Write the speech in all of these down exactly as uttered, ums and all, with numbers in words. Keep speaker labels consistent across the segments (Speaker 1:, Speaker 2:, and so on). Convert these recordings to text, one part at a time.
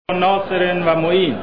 Speaker 1: ناصر و معین.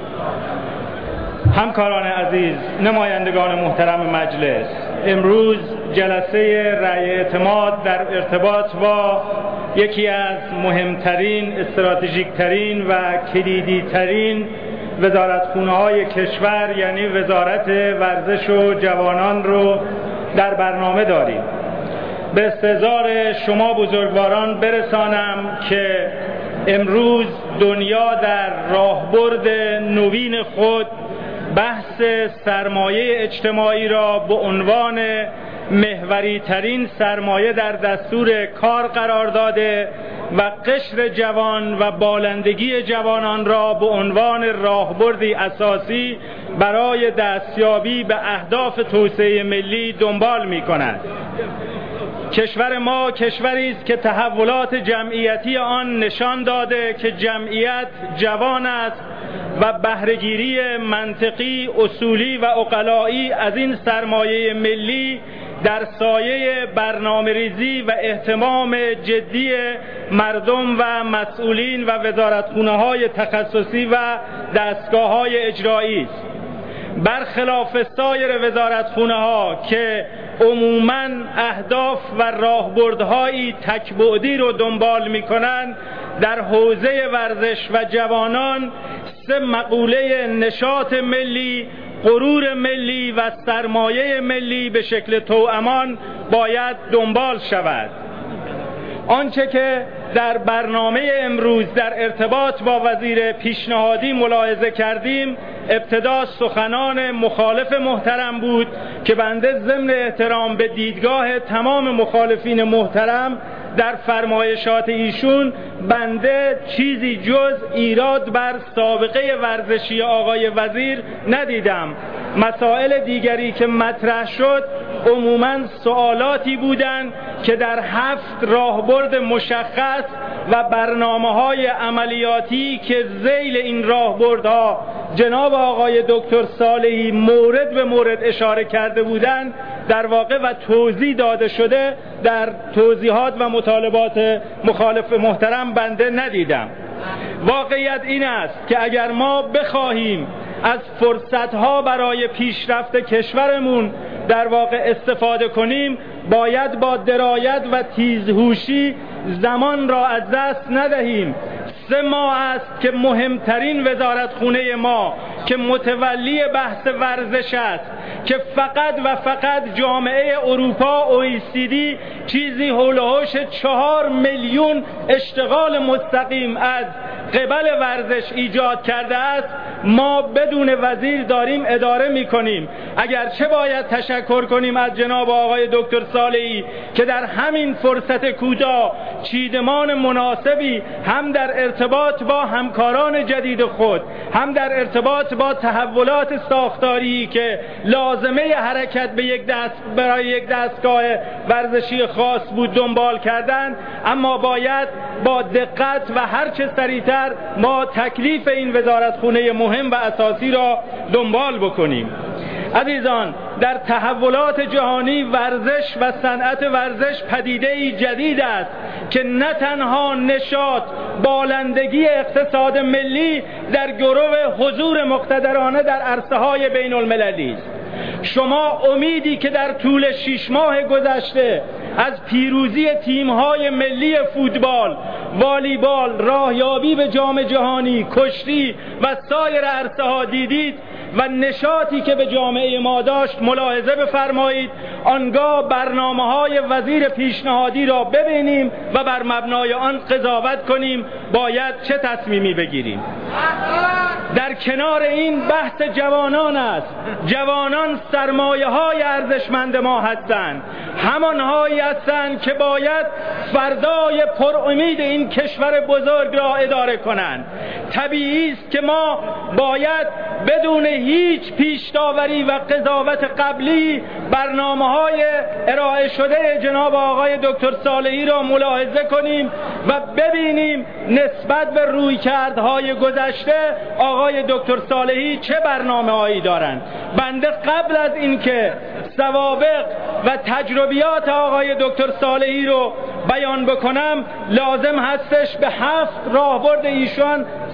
Speaker 1: همکاران عزیز، نمایندگان محترم مجلس، امروز جلسه رأی اعتماد در ارتباط با یکی از مهمترین، استراتژیکترین و کلیدیترین وزارتخونه‌های کشور، یعنی وزارت ورزش و جوانان رو در برنامه داریم. به استحضار شما بزرگواران برسانم که امروز دنیا در راهبرد نوین خود بحث سرمایه اجتماعی را به عنوان محوری ترین سرمایه در دستور کار قرار داده و قشر جوان و بالندگی جوانان را به عنوان راهبردی اساسی برای دستیابی به اهداف توسعه ملی دنبال می کند. کشور ما کشوری است که تحولات جمعیتی آن نشان داده که جمعیت جوان است و بهره‌گیری منطقی، اصولی و عقلایی از این سرمایه ملی در سایه برنامه‌ریزی و اهتمام جدی مردم و مسئولین و وزارتخونه‌های تخصصی و دستگاه‌های اجرایی است. برخلاف سایر وزارتخونه‌ها که عموماً اهداف و راهبردهایی تک‌بعدی رو دنبال می‌کنند، در حوزه ورزش و جوانان سه مقوله نشاط ملی، غرور ملی و سرمایه ملی به شکل توامان باید دنبال شود. آنچه که در برنامه امروز در ارتباط با وزیر پیشنهادی ملاحظه کردیم، ابتدا سخنان مخالف محترم بود که بنده ضمن احترام به دیدگاه تمام مخالفین محترم در فرمایشات ایشون بنده چیزی جز ایراد بر سابقه ورزشی آقای وزیر ندیدم. مسائل دیگری که مطرح شد عموماً سوالاتی بودند که در هفت راهبرد مشخص و برنامه‌های عملیاتی که ذیل این راهبردها جناب آقای دکتر صالحی مورد به مورد اشاره کرده بودند در واقع و توضیح داده شده، در توضیحات و مطالبات مخالف محترم بنده ندیدم. واقعیت این است که اگر ما بخواهیم از فرصتها برای پیشرفت کشورمون در واقع استفاده کنیم، باید با درایت و تیزهوشی زمان را از دست ندهیم. سه ماه است که مهمترین وزارتخونه ما که متولی بحث ورزش است، که فقط و فقط جامعه اروپا او ای سی دی چیزی حول و حوش چهار میلیون اشتغال مستقیم از قبل ورزش ایجاد کرده است، ما بدون وزیر داریم اداره می کنیم. اگرچه باید تشکر کنیم از جناب آقای دکتر صالحی که در همین فرصت کوتاه چیدمان مناسبی هم در ارتباط با همکاران جدید خود، هم در ارتباط با تحولات ساختاری که لازمه حرکت به یک دست برای یک دستگاه ورزشی خاص بود دنبال کردند. اما باید با دقت و هرچه سریعتر ما تکلیف این وزارتخونه مهم و اساسی را دنبال بکنیم. عزیزان، در تحولات جهانی ورزش و صنعت ورزش پدیده‌ای جدید است که نه تنها نشاط، بالندگی اقتصاد ملی در گرو حضور مقتدرانه در عرصه‌های بین المللی است. شما امیدی که در طول شش ماه گذشته از پیروزی تیم‌های ملی فوتبال، والیبال، راهیابی به جام جهانی، کشتی و سایر عرصه‌ها دیدید و نشاطی که به جامعه ما داشت ملاحظه بفرمایید. آنگاه برنامه‌های وزیر پیشنهادی را ببینیم و بر مبنای آن قضاوت کنیم باید چه تصمیمی بگیریم. در کنار این بحث جوانان است. جوانان سرمایه‌های ارزشمند ما هستند، همانهایی هستند که باید فردای پر امید این کشور بزرگ را اداره کنند. طبیعی است که ما باید بدون هیچ پیش داوری و قضاوت قبلی برنامه‌های ارائه شده جناب آقای دکتر صالحی را ملاحظه کنیم و ببینیم نسبت به رویکردهای گذشته آقای دکتر صالحی چه برنامه‌هایی دارند. بنده قبل از اینکه سوابق و تجربیات آقای دکتر صالحی رو بیان بکنم لازم هستش به هفت راهبرد ایشان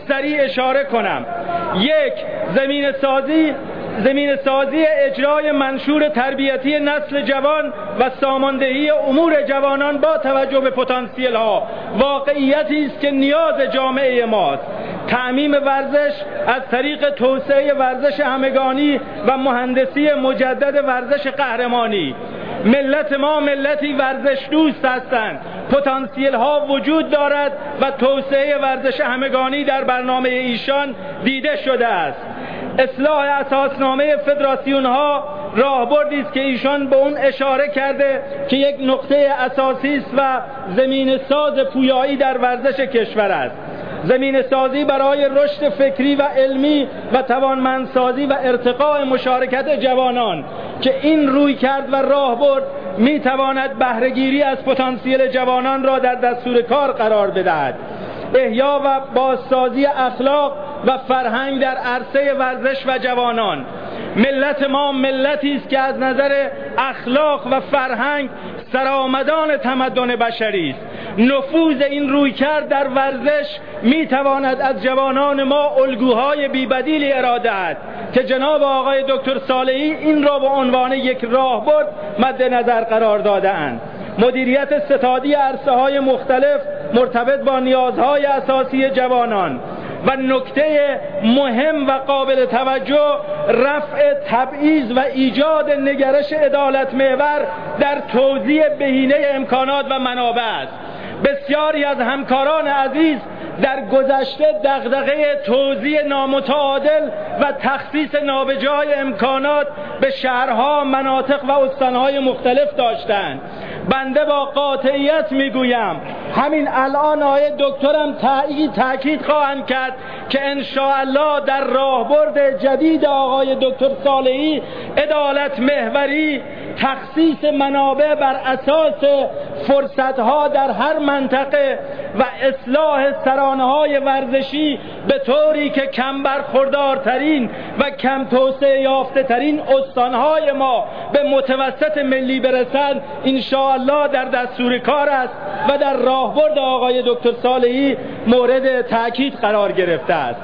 Speaker 1: سریع اشاره کنم. یک، زمین سازی زمین سازی اجرای منشور تربیتی نسل جوان و ساماندهی امور جوانان با توجه به پتانسیل ها واقعیتی است که نیاز جامعه ماست. تعمیم ورزش از طریق توسعه ورزش همگانی و مهندسی مجدد ورزش قهرمانی. ملت ما ملتی ورزش دوست هستند. پتانسیل ها وجود دارد و توسعه ورزش همگانی در برنامه ایشان دیده شده است. اصلاح اساسنامه فدراسیون ها راهبردی است که ایشان به اون اشاره کرده که یک نقطه اساسی است و زمین ساز پویایی در ورزش کشور است. زمین سازی برای رشد فکری و علمی و توانمندسازی و ارتقاء مشارکت جوانان که این روی کرد و راهبرد می تواند بهره‌گیری از پتانسیل جوانان را در دستور کار قرار بدهد. احیا و بازسازی اخلاق و فرهنگ در عرصه ورزش و جوانان. ملت ما ملتی است که از نظر اخلاق و فرهنگ سرآمدان تمدن بشری است. نفوذ این رویکرد در ورزش می تواند از جوانان ما الگوهای بی‌بدیلی ارائه دهد که جناب آقای دکتر صالحی این را به عنوان یک راهبرد مد نظر قرار داده‌اند. مدیریت ستادی عرصه‌های مختلف مرتبط با نیازهای اساسی جوانان و نکته مهم و قابل توجه رفع تبعیض و ایجاد نگرش عدالت محور در توزیع بهینه امکانات و منابع است. بسیاری از همکاران عزیز در گذشته دغدغه توزیع نامتعادل و تخصیص نابجای امکانات به شهرها، مناطق و استانهای مختلف داشتند. بنده با قاطعیت میگویم همین الان آقای دکترم تأکید خواهند کرد که انشاءالله در راهبرد جدید آقای دکتر صالحی عدالت محوری، تخصیص منابع بر اساس فرصتها در هر منطقه و اصلاح سرانه‌های ورزشی به طوری که کم برخوردارترین و کم توسعه یافته ترین استانهای ما به متوسط ملی برسند انشاءالله در دستور کار است و در راهبرد آقای دکتر صالحی مورد تأکید قرار گرفته است.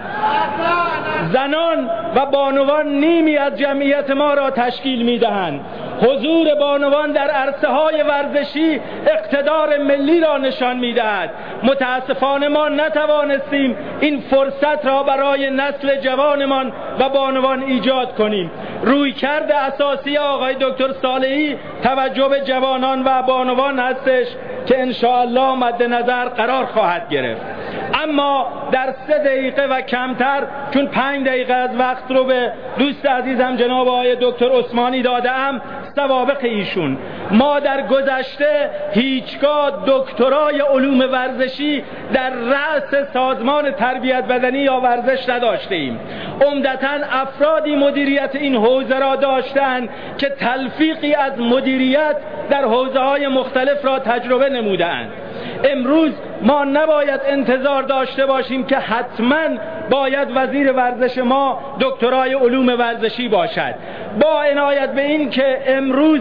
Speaker 1: زنان و بانوان نیمی از جمعیت ما را تشکیل می‌دهند. حضور بانوان در عرصه های ورزشی اقتدار ملی را نشان می‌دهد. متاسفانه ما نتوانستیم این فرصت را برای نسل جوانمان و بانوان ایجاد کنیم. رویکرد اساسی آقای دکتر صالحی توجه به جوانان و بانوان هستش که انشاءالله مد نظر قرار خواهد گرفت. اما در سه دقیقه و کمتر، چون پنج دقیقه از وقت رو به دوست عزیزم جناب آقای دکتر عثمانی دادم، سوابق ایشون ما در گذشته هیچگاه دکترای علوم ورزشی در رأس سازمان تربیت بدنی یا ورزش نداشتیم. عمدتاً افرادی مدیریت این حوزه را داشتند که تلفیقی از مدیریت در حوزه‌های مختلف را تجربه نمودند. امروز ما نباید انتظار داشته باشیم که حتماً باید وزیر ورزش ما دکترای علوم ورزشی باشد. با عنایت به این که امروز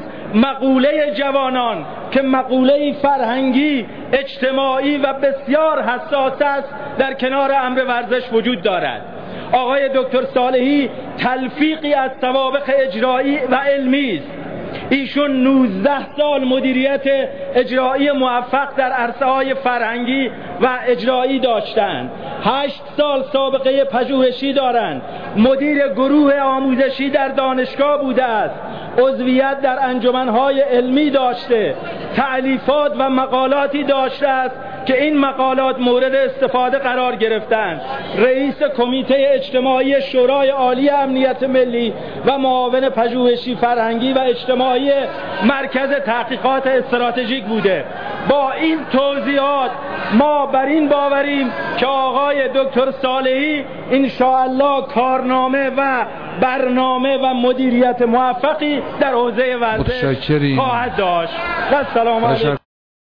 Speaker 1: مقوله جوانان که مقوله فرهنگی، اجتماعی و بسیار حساس است در کنار امر ورزش وجود دارد. آقای دکتر صالحی تلفیقی از سوابق اجرایی و علمی است. ایشون نوزده سال مدیریت اجرایی موفق در عرصه‌های فرهنگی و اجرایی داشتند. هشت سال سابقه پژوهشی دارند. مدیر گروه آموزشی در دانشگاه بوده است. عضویت در انجمن‌های علمی داشته. تألیفات و مقالاتی داشته است که این مقالات مورد استفاده قرار گرفتند. رئیس کمیته اجتماعی شورای عالی امنیت ملی و معاون پژوهشی فرهنگی و اجتماعی مرکز تحقیقات استراتژیک بوده. با این توضیحات ما بر این باوریم که آقای دکتر صالحی انشاءالله کارنامه و برنامه و مدیریت موفقی در حوزه ورزش خواهد داشت. و سلام علیکم.